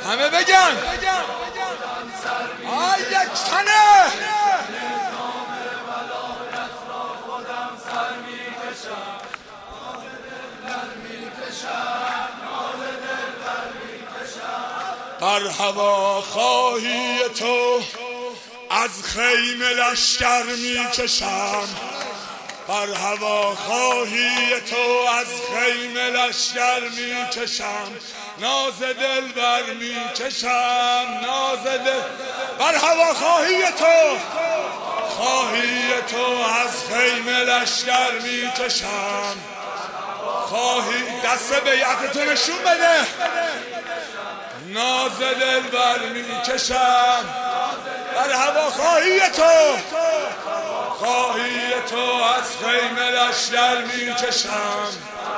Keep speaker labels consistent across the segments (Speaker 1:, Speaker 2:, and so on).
Speaker 1: همه بگن آی یک تنه بر هوا خواهی تو از خیمه لشکر می کشم، بر هوا خواهی تو از خیمه لشکر می کشم، ناز دل بر می کشم، ناز دل بر هوا خواهی تو از خیمه لشکر می کشم، خواهی دست بیعتتو نشون بده، ناز دل بر می کشم، بر هوا خواهی تو از خیمه لشکر می کشم،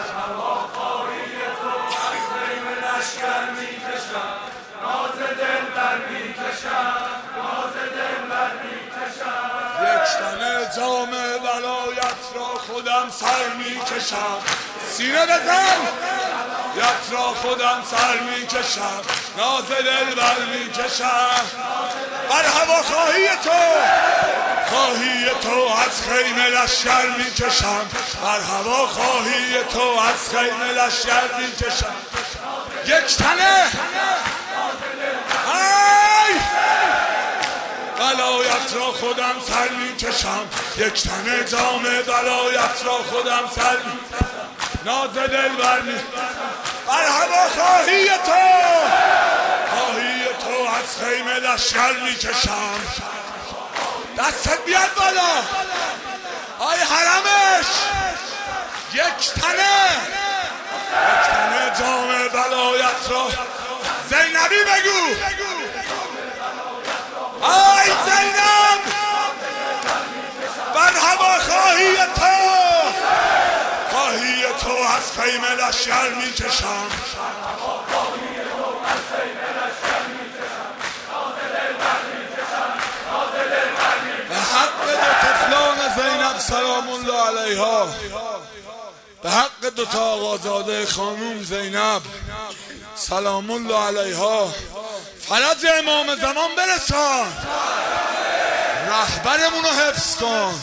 Speaker 2: ناز دل بر می کشم، ناز دل بر می کشم.
Speaker 1: یک تنه جام ولایت را خودم سر می کشم، سینه بزن یت را خودم سر می کشم، ناز دل بر می کشم، بر هوا خواهی تو از خیمه لشکر می کشم، بر هوا خواهی تو از خیمه لشکر می کشم. یک تنه ولایت را خودم سر می کشم، یک تنه جام ولایت را خودم سر می ناز دل بر می بر هوا خواهی تو از خیمه لشکر می کشم، دستت بیاد بالا آی حرمش، یک تنه جام ولایت را زینبی بگو آی زینب، بر هوا خواهی تو از خیمه لشکر می کشم، به حق دو طفلان زینب سلام الله علیها، به حق دو تا آقازاده خانوم زینب سلام الله علیها، فرج امام زمان برسان، رهبرمونو حفظ کن،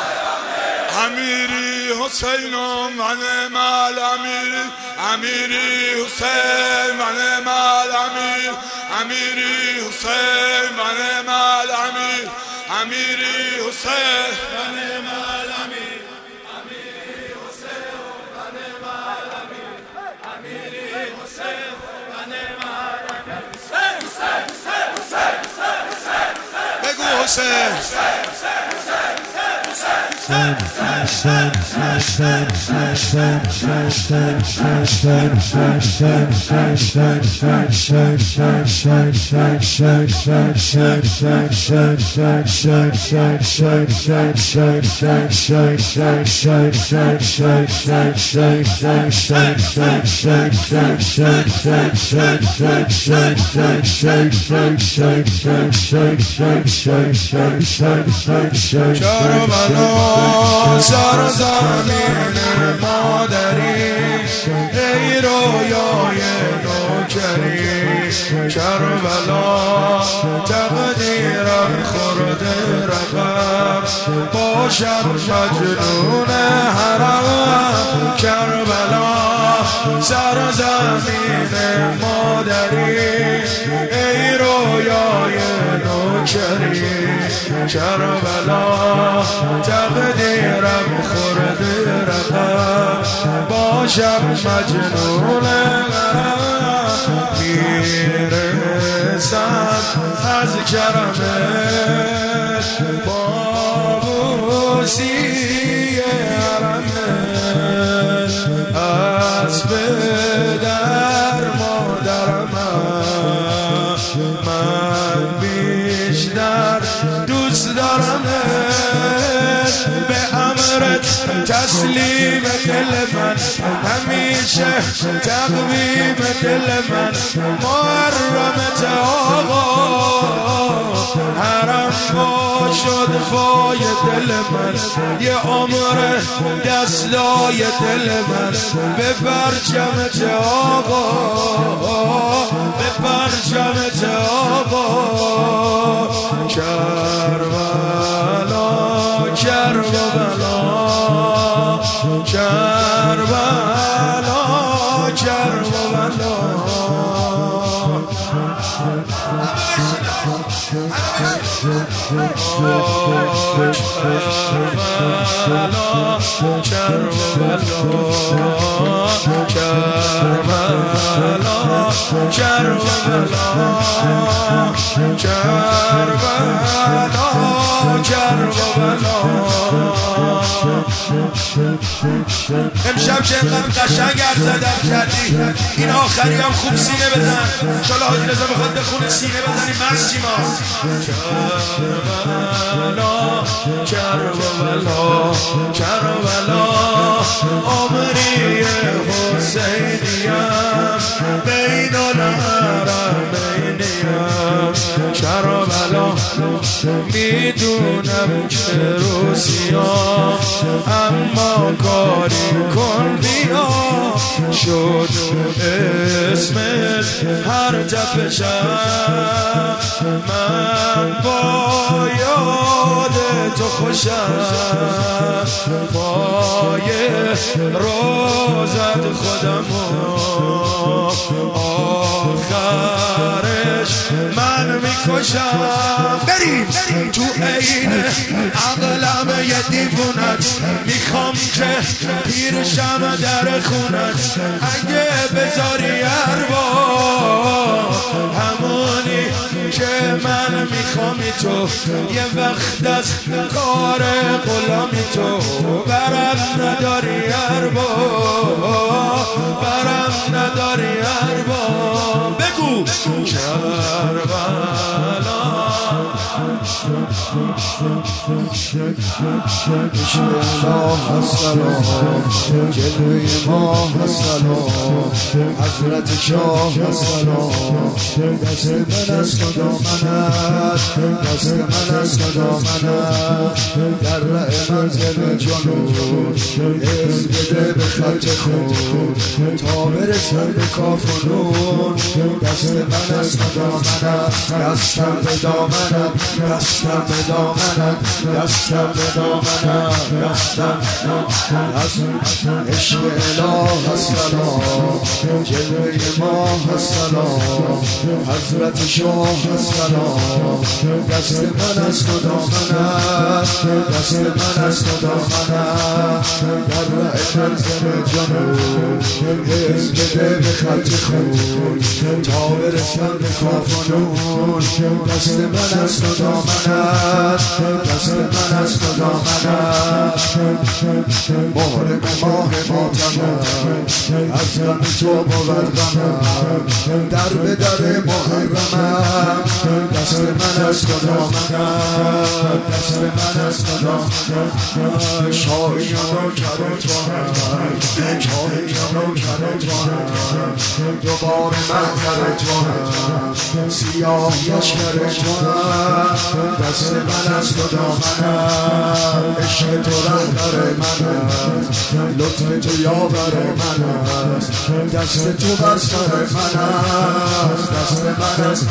Speaker 1: امیری حسینم و نعم الامیر، امیری حسین و نعم الامیر، امیری حسین و نعم الامیر، امیری حسین و نعم الامیر، امیری حسین و نعم الامیر، امیری حسین و نعم الامیر. بگو حسین
Speaker 2: کربلا سرزمین مادری، ای رویای نوکری، کربلا تقدیرم خورده رقم، باشم مجنون حرم، کربلا سرزمین مادری، ای رویای نوکری، کربلا تقدیرم خورده رقم، باشم مجنون غرام، میرسم از کرمش بابوسی حرمش، از پدر مادرمش من بیشتر دوست دارمش، به امرت تسلیم دل من، همیشه تقویم دل من، محرمت آقا، حرم شد پای دل من، یه عمر دستای دل من، به پرچمت آقا، به پرچمت
Speaker 3: امشب که اینقدر قشنگ حرف زدم کردی، این آخری هم خوب سینه بزن. انشالله حاجی رضا بخواد بخونه سینه بزنیم مست چی ما. کربلا کربلا عمری حسینیم بین الحرمینیم. کربلا میدونم که روسیام اما کاری کن بیا. شد اسمت هر تپشم من با یاد تو خوشم. پای روزت خودمو آخرش من میکشم. بریم تو عین عقلم یه دیوونت میخوام که پیرشم در خونت. اگه بذاری اروا همونی که من میخوامی تو یه وقت از کار غلامی تو. برم نداری اروا برم نداری اروا. بگو کربلا
Speaker 4: الله السلام جلوی ماه السلام حضرت شاه السلام. دست من است و دامنت دست من است و دامنت در رأی منزل جنون از بده به خط خود تا برسن به کاف و نون. دست من است و دامنت دستم به دامنت دستم به دامنت دستم به دامنت دستم عشق اله السلام جلوی ماه السلام حضرت شاه السلام. دست من است و دامنت دست من است و دامنت در رأی منزل جنون از بده به خط خون تا برسن به کاف و نون. دست من است و دامنت دست من است و دامنت محرم ماه ماتمم از غم تو بود غمم در به در محرمم. دست من است و دامنت دست من است و دامنت شاهیان و کرم تو هم شاهیان و کرم تو هم دوباره محتر تو هم سیاه لشکر تو هم. دست من است و دامنت عشق تو رهبر من است لطف تو یاور من است. دست تو بر سر من است دست من است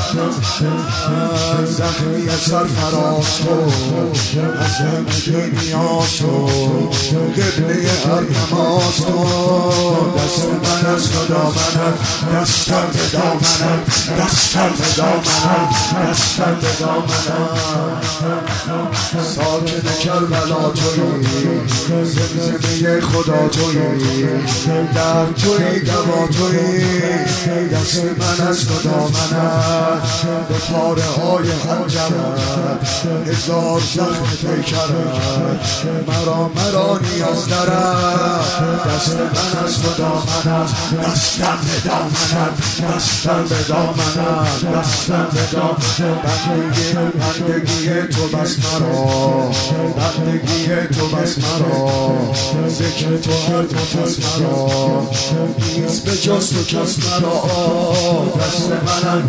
Speaker 4: زخمی سرفراز تو از همه نیاز تو قبله هر نماز تو. دست من است و دامنت دستم به دامنت دستم به دامنت دستم به دامنت. ساکن کربلا تویی زمزمه خدا تویی در تویی دوا تویی. دست من است و دامنت به پاره های حنجرت هزار زخم پیکرت مرا نیاز دارد. دست من است و دامنت دستم به دامنت دستم به دامنت دستم به دامنت. بندگی تو بس مرا بندگی تو بس مرا ذکر تو هر نفس مرا نیست به جز تو کس مرا. دست منم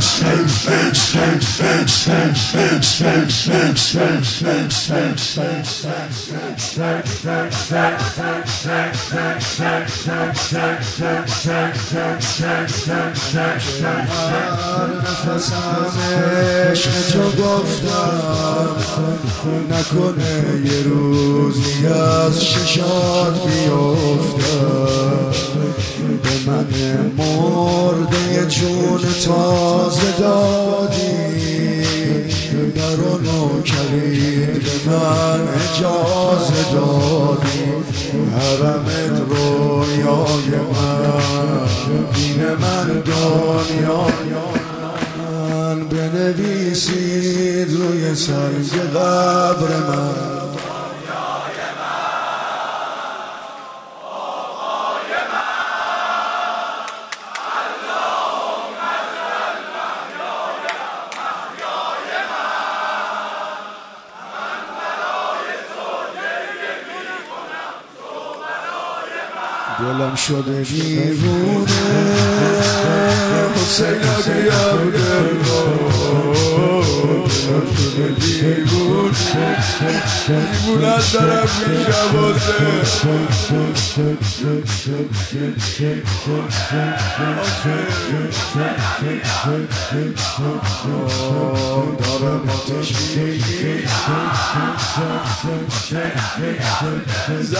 Speaker 4: هر نفسم عشق تو گفتم نکنه یه روزی از ششات بیفتم. به من مرده جون تازه دادی در و نوکرید به من اجازه دادی حرمت رویای من دین من دنیای من بنویسید روی سنگ قبر من دلم شده دیوونه حسین علی عبدالله دلم شده دیوونه دیوونت دارم دارم آتش میگی